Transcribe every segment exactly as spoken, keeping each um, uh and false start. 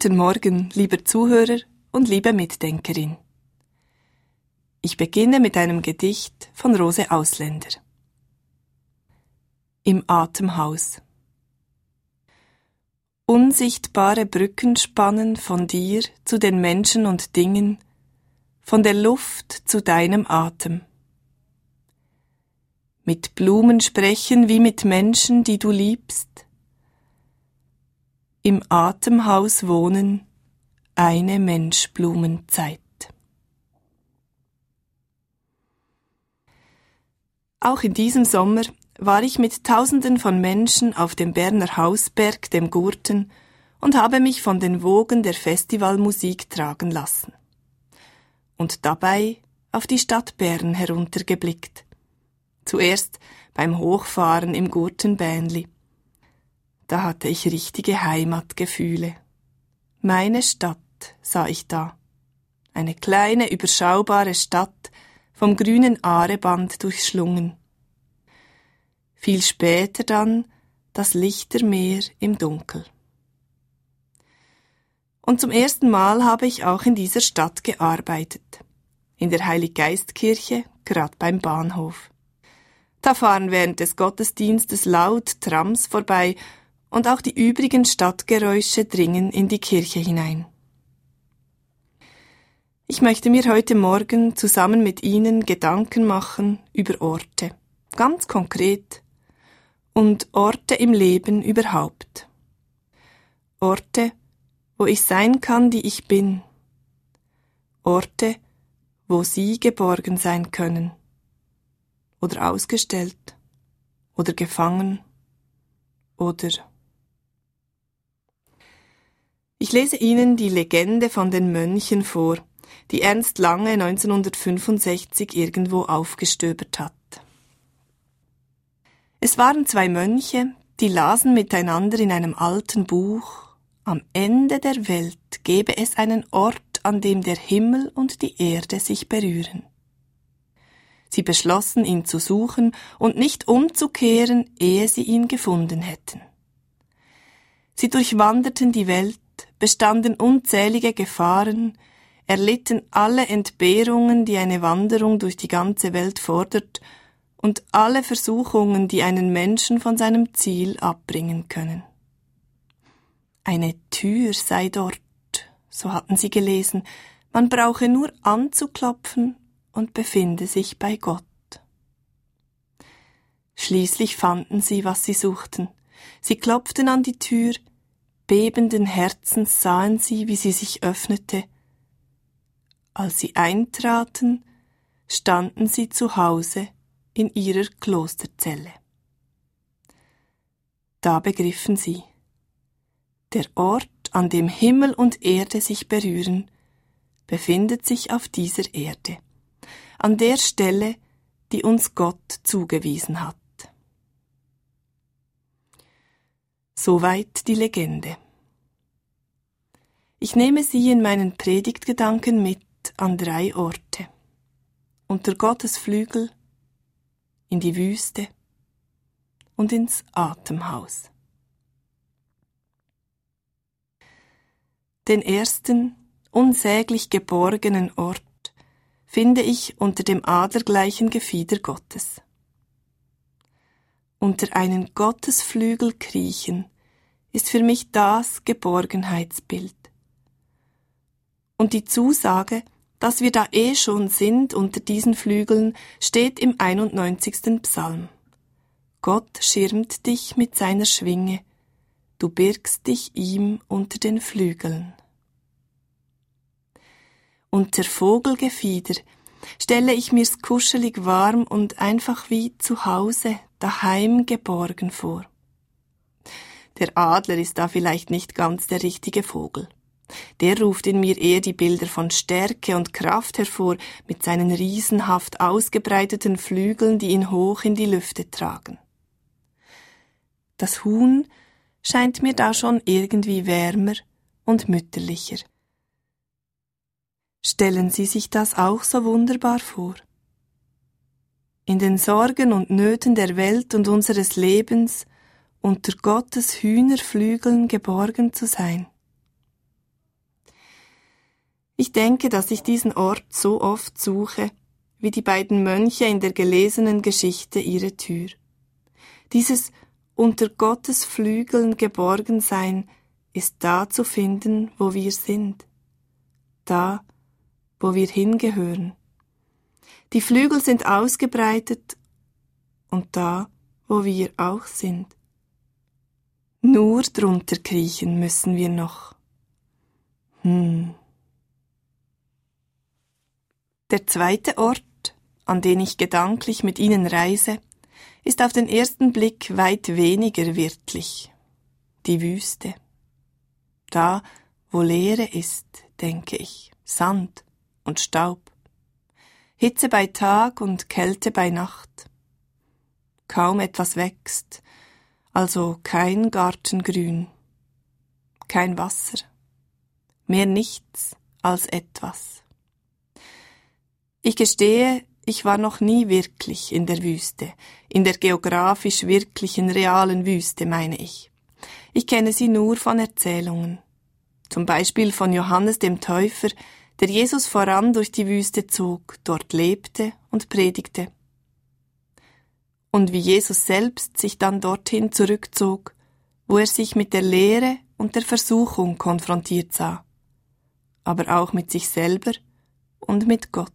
Guten Morgen, lieber Zuhörer und liebe Mitdenkerin. Ich beginne mit einem Gedicht von Rose Ausländer. Im Atemhaus. Unsichtbare Brücken spannen von dir zu den Menschen und Dingen, von der Luft zu deinem Atem. Mit Blumen sprechen wie mit Menschen, die du liebst. Im Atemhaus wohnen eine Menschblumenzeit. Auch in diesem Sommer war ich mit Tausenden von Menschen auf dem Berner Hausberg, dem Gurten, und habe mich von den Wogen der Festivalmusik tragen lassen. Und dabei auf die Stadt Bern heruntergeblickt. Zuerst beim Hochfahren im Gurtenbähnli. Da hatte ich richtige Heimatgefühle. Meine Stadt sah ich da. Eine kleine, überschaubare Stadt, vom grünen Aareband durchschlungen. Viel später dann das Lichtermeer im Dunkel. Und zum ersten Mal habe ich auch in dieser Stadt gearbeitet. In der Heiliggeistkirche, gerade beim Bahnhof. Da fahren während des Gottesdienstes laut Trams vorbei und auch die übrigen Stadtgeräusche dringen in die Kirche hinein. Ich möchte mir heute Morgen zusammen mit Ihnen Gedanken machen über Orte, ganz konkret, und Orte im Leben überhaupt. Orte, wo ich sein kann, die ich bin. Orte, wo Sie geborgen sein können. Oder ausgestellt. Oder gefangen. Oder... Ich lese Ihnen die Legende von den Mönchen vor, die Ernst Lange neunzehnhundertfünfundsechzig irgendwo aufgestöbert hat. Es waren zwei Mönche, die lasen miteinander in einem alten Buch, am Ende der Welt gebe es einen Ort, an dem der Himmel und die Erde sich berühren. Sie beschlossen, ihn zu suchen und nicht umzukehren, ehe sie ihn gefunden hätten. Sie durchwanderten die Welt, bestanden unzählige Gefahren, erlitten alle Entbehrungen, die eine Wanderung durch die ganze Welt fordert, und alle Versuchungen, die einen Menschen von seinem Ziel abbringen können. Eine Tür sei dort, so hatten sie gelesen, man brauche nur anzuklopfen und befinde sich bei Gott. Schließlich fanden sie, was sie suchten. Sie klopften an die Tür, bebenden Herzens sahen sie, wie sie sich öffnete. Als sie eintraten, standen sie zu Hause in ihrer Klosterzelle. Da begriffen sie, der Ort, an dem Himmel und Erde sich berühren, befindet sich auf dieser Erde, an der Stelle, die uns Gott zugewiesen hat. Soweit die Legende. Ich nehme Sie in meinen Predigtgedanken mit an drei Orte. Unter Gottes Flügel, in die Wüste und ins Atemhaus. Den ersten, unsäglich geborgenen Ort finde ich unter dem adlergleichen Gefieder Gottes. Unter einen Gottesflügel kriechen ist für mich das Geborgenheitsbild. Und die Zusage, dass wir da eh schon sind unter diesen Flügeln, steht im einundneunzigsten Psalm. Gott schirmt dich mit seiner Schwinge, du birgst dich ihm unter den Flügeln. Unter Vogelgefieder stelle ich mir's kuschelig warm und einfach wie zu Hause, daheim geborgen vor. Der Adler ist da vielleicht nicht ganz der richtige Vogel. Der ruft in mir eher die Bilder von Stärke und Kraft hervor, mit seinen riesenhaft ausgebreiteten Flügeln, die ihn hoch in die Lüfte tragen. Das Huhn scheint mir da schon irgendwie wärmer und mütterlicher. Stellen Sie sich das auch so wunderbar vor? In den Sorgen und Nöten der Welt und unseres Lebens unter Gottes Hühnerflügeln geborgen zu sein. Ich denke, dass ich diesen Ort so oft suche, wie die beiden Mönche in der gelesenen Geschichte ihre Tür. Dieses unter Gottes Flügeln geborgen sein ist da zu finden, wo wir sind, da, wo wir hingehören. Die Flügel sind ausgebreitet und da, wo wir auch sind. Nur drunter kriechen müssen wir noch. Hm. Der zweite Ort, an den ich gedanklich mit Ihnen reise, ist auf den ersten Blick weit weniger wirtlich. Die Wüste. Da, wo Leere ist, denke ich, Sand und Staub. Hitze bei Tag und Kälte bei Nacht. Kaum etwas wächst, also kein Gartengrün, kein Wasser, mehr nichts als etwas. Ich gestehe, ich war noch nie wirklich in der Wüste, in der geografisch wirklichen, realen Wüste, meine ich. Ich kenne sie nur von Erzählungen. Zum Beispiel von Johannes dem Täufer, der Jesus voran durch die Wüste zog, dort lebte und predigte. Und wie Jesus selbst sich dann dorthin zurückzog, wo er sich mit der Leere und der Versuchung konfrontiert sah, aber auch mit sich selber und mit Gott.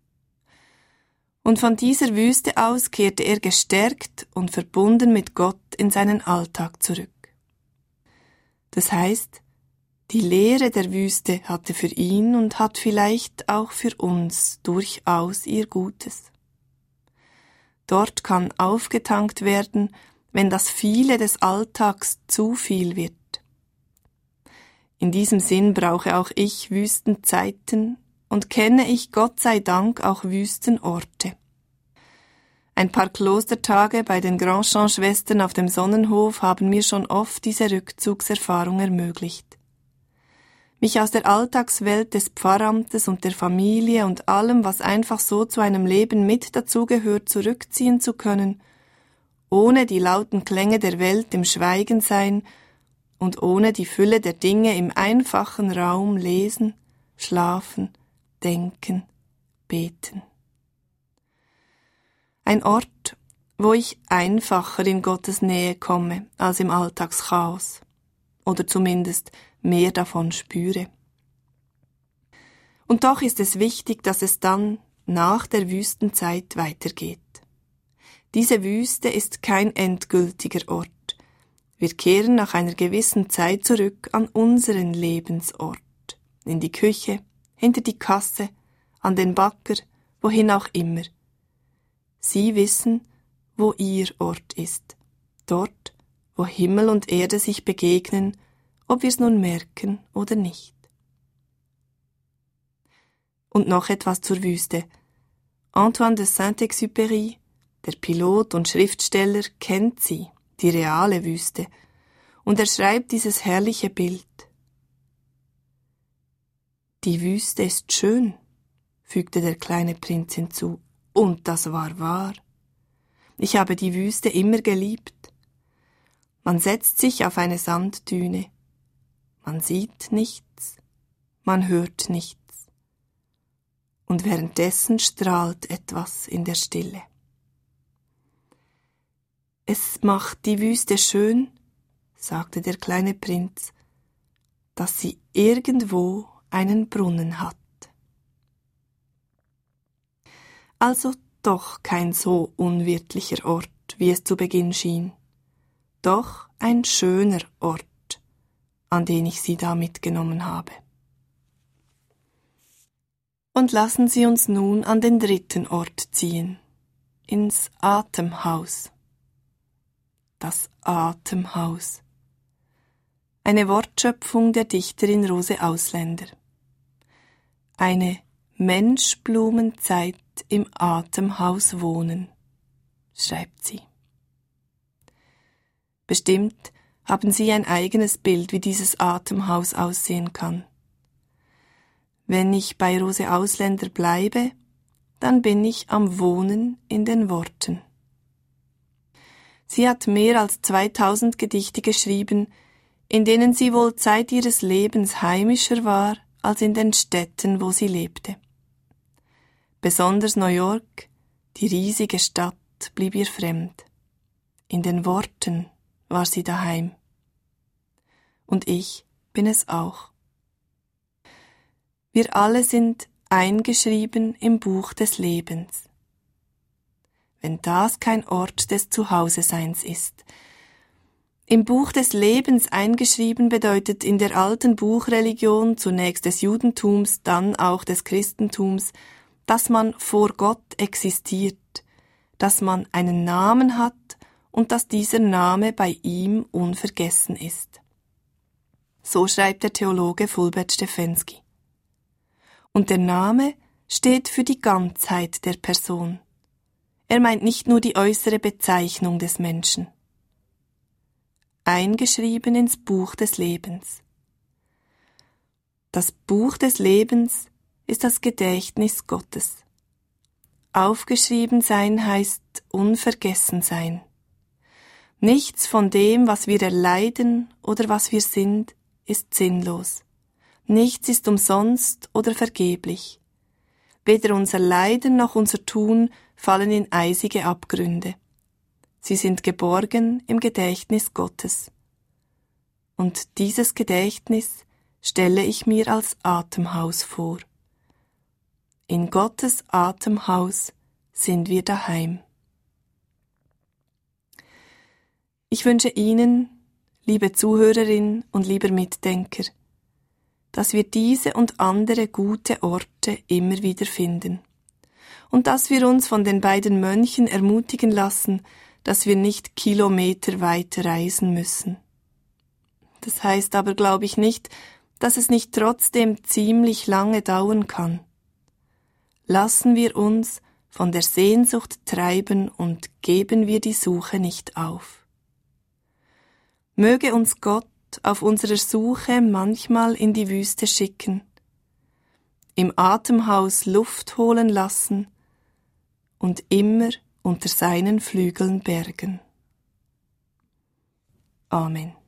Und von dieser Wüste aus kehrte er gestärkt und verbunden mit Gott in seinen Alltag zurück. Das heißt, die Leere der Wüste hatte für ihn und hat vielleicht auch für uns durchaus ihr Gutes. Dort kann aufgetankt werden, wenn das Viele des Alltags zu viel wird. In diesem Sinn brauche auch ich Wüstenzeiten und kenne ich Gott sei Dank auch Wüstenorte. Ein paar Klostertage bei den Grandchamp-Schwestern auf dem Sonnenhof haben mir schon oft diese Rückzugserfahrung ermöglicht. Mich aus der Alltagswelt des Pfarramtes und der Familie und allem, was einfach so zu einem Leben mit dazugehört, zurückziehen zu können, ohne die lauten Klänge der Welt im Schweigen sein und ohne die Fülle der Dinge im einfachen Raum lesen, schlafen, denken, beten. Ein Ort, wo ich einfacher in Gottes Nähe komme als im Alltagschaos oder zumindest mehr davon spüre. Und doch ist es wichtig, dass es dann nach der Wüstenzeit weitergeht. Diese Wüste ist kein endgültiger Ort. Wir kehren nach einer gewissen Zeit zurück an unseren Lebensort, in die Küche, hinter die Kasse, an den Backer, wohin auch immer. Sie wissen, wo ihr Ort ist, dort, wo Himmel und Erde sich begegnen, ob wir es nun merken oder nicht. Und noch etwas zur Wüste. Antoine de Saint-Exupéry, der Pilot und Schriftsteller, kennt sie, die reale Wüste, und er schreibt dieses herrliche Bild. Die Wüste ist schön, fügte der kleine Prinz hinzu, und das war wahr. Ich habe die Wüste immer geliebt. Man setzt sich auf eine Sanddüne. Man sieht nichts, man hört nichts. Und währenddessen strahlt etwas in der Stille. Es macht die Wüste schön, sagte der kleine Prinz, dass sie irgendwo einen Brunnen hat. Also doch kein so unwirtlicher Ort, wie es zu Beginn schien. Doch ein schöner Ort, an den ich Sie da mitgenommen habe. Und lassen Sie uns nun an den dritten Ort ziehen, ins Atemhaus. Das Atemhaus. Eine Wortschöpfung der Dichterin Rose Ausländer. Eine Menschblumenzeit im Atemhaus wohnen, schreibt sie. Bestimmt haben Sie ein eigenes Bild, wie dieses Atemhaus aussehen kann. Wenn ich bei Rose Ausländer bleibe, dann bin ich am Wohnen in den Worten. Sie hat mehr als zweitausend Gedichte geschrieben, in denen sie wohl Zeit ihres Lebens heimischer war als in den Städten, wo sie lebte. Besonders New York, die riesige Stadt, blieb ihr fremd. In den Worten war sie daheim. Und ich bin es auch. Wir alle sind eingeschrieben im Buch des Lebens. Wenn das kein Ort des Zuhause-Seins ist. Im Buch des Lebens eingeschrieben bedeutet in der alten Buchreligion, zunächst des Judentums, dann auch des Christentums, dass man vor Gott existiert, dass man einen Namen hat und dass dieser Name bei ihm unvergessen ist. So schreibt der Theologe Fulbert Steffensky. Und der Name steht für die Ganzheit der Person. Er meint nicht nur die äußere Bezeichnung des Menschen. Eingeschrieben ins Buch des Lebens. Das Buch des Lebens ist das Gedächtnis Gottes. Aufgeschrieben sein heißt unvergessen sein. Nichts von dem, was wir erleiden oder was wir sind, ist sinnlos. Nichts ist umsonst oder vergeblich. Weder unser Leiden noch unser Tun fallen in eisige Abgründe. Sie sind geborgen im Gedächtnis Gottes. Und dieses Gedächtnis stelle ich mir als Atemhaus vor. In Gottes Atemhaus sind wir daheim. Ich wünsche Ihnen, liebe Zuhörerin und lieber Mitdenker, dass wir diese und andere gute Orte immer wieder finden und dass wir uns von den beiden Mönchen ermutigen lassen, dass wir nicht kilometerweit reisen müssen. Das heißt aber, glaube ich, nicht, dass es nicht trotzdem ziemlich lange dauern kann. Lassen wir uns von der Sehnsucht treiben und geben wir die Suche nicht auf. Möge uns Gott auf unserer Suche manchmal in die Wüste schicken, im Atemhaus Luft holen lassen und immer unter seinen Flügeln bergen. Amen.